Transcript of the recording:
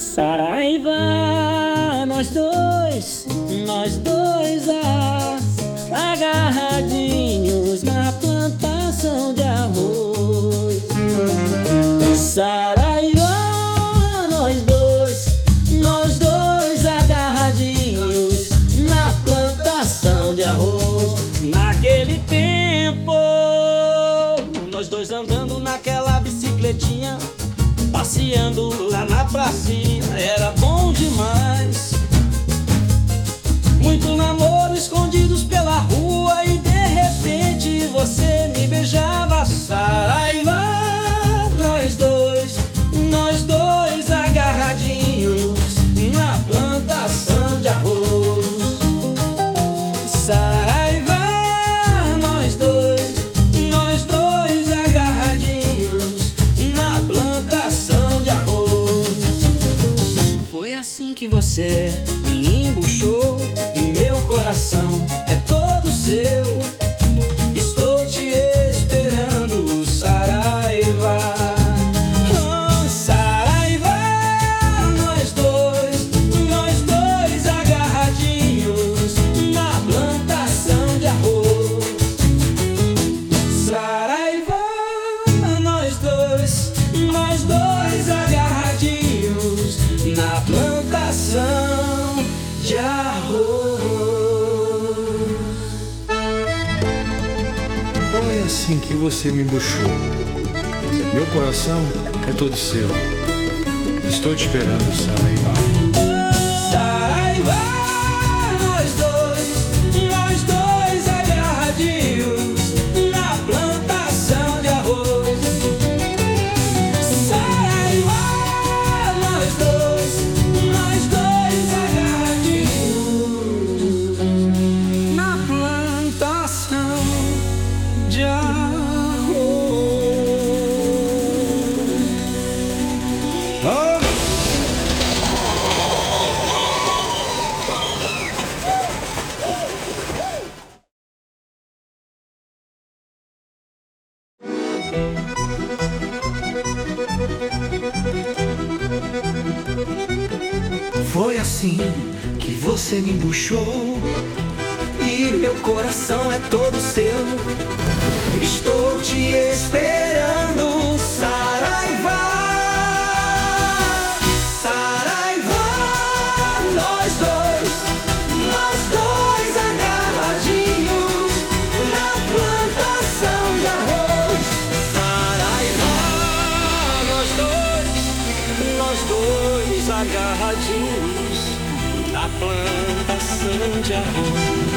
Saraiva, nós dois agarradinhos na plantação de arroz. Saraiva, nós dois agarradinhos na plantação de arroz. Naquele tempo, nós dois andando naquela bicicletinha, passeando lá na pracinha, era bom demais. Muito namoro escondidos pela rua e de repente você me beijava. Saraiva, nós dois agarradinhos na plantação de arroz. Saraiva, nós dois agarradinhos na plantação de arroz. Foi assim que você me embuchou e meu coração é todo seu. Estou te esperando, Saraiva. Oh, Saraiva, nós dois agarradinhos na plantação de arroz. Saraiva, nós dois agarradinhos na plantação de arroz. Foi assim que você me embuchou. Meu coração é todo seu. Estou te esperando, Saraiva. Saraiva, nós dois agarradinhos na plantação de arroz. Saraiva, nós dois agarradinhos na plantação de arroz. Oh. Foi assim que você me embuchou e meu coração é todo seu. Estou te esperando, Saraiva. Saraiva, nós dois agarradinhos na plantação de arroz. Saraiva, nós dois agarradinhos na plantação de arroz.